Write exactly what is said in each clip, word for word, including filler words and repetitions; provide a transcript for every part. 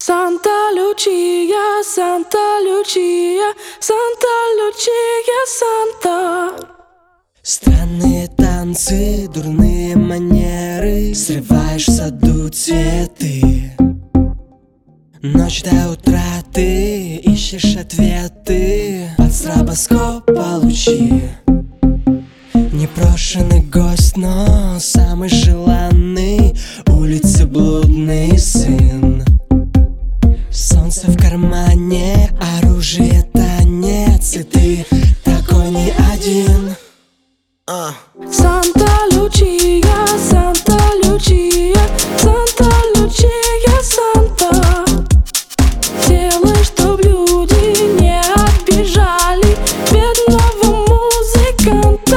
Santa Lucia, Santa Lucia, Santa Lucia, Santa. Странные танцы, дурные манеры, срываешь в саду цветы. Ночь до утра ты ищешь ответы, под стробоскоп получи. Непрошенный гость, но самый желанный, улицы блудный сын. Солнце в кармане, оружие танец, и ты такой не один. uh. Santa Lucia, Santa Lucia, Santa Lucia, Santa. Делай, чтоб люди не обижали бедного музыканта.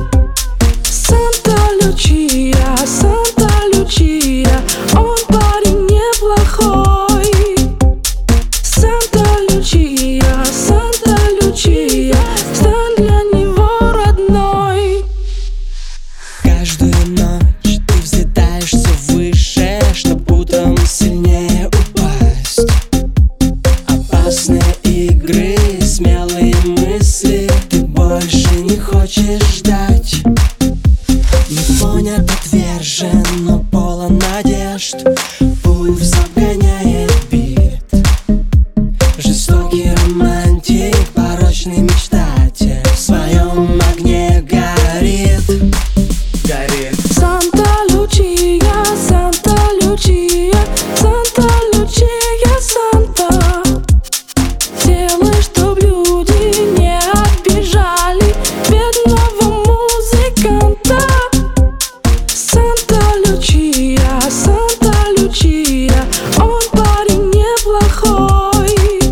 Santa Lucia, Santa Lucia, он парень неплохой. Santa Lucia, Santa Lucia, стань для него родной. Каждую ночь ты взлетаешься выше, чтоб утром сильнее упасть. Опасные игры, смелые мысли, ты больше не хочешь ждать. Не понят, отвержен, но полон надежд. Пульс обгоняет бит. Жестокий романтик, порочный мечтатель, в своем огне горит. Горит. Santa Lucia, Santa Lucia, Santa Lucia, Santa. Делай, чтоб люди не обижали бедного музыканта. Santa Lucia, Santa Lucia, он парень неплохой.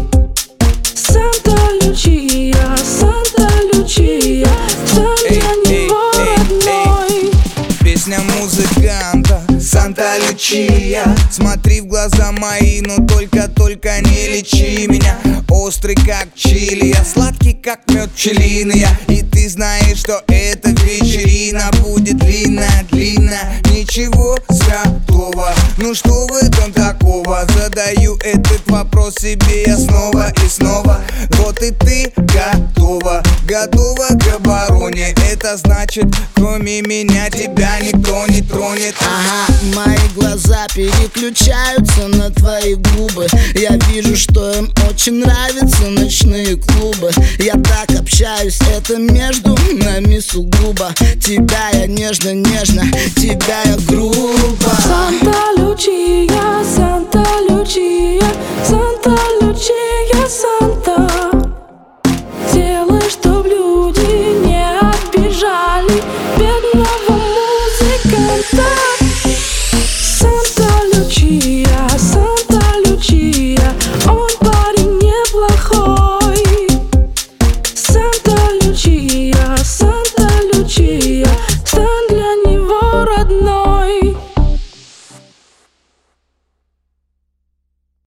Santa Lucia, Santa Lucia, стань для него родной. Песня музыканта Санта Лючия. Смотри в глаза мои, но только-только не лечи меня. Острый как чили, я сладкий как мед пчелиный я. И ты знаешь, что эта вечерина будет длинная-длинная. Ничего святого, ну что в этом такого? Задаю этот вопрос себе я снова и снова. Вот и ты готова, готова к обороне. Это значит, кроме меня тебя никто не тронет. Ага, мои глаза переключаются на твои губы. Я вижу, что им очень нравятся ночные клубы. Я так общаюсь, это между нами сугубо. Тебя я нежно-нежно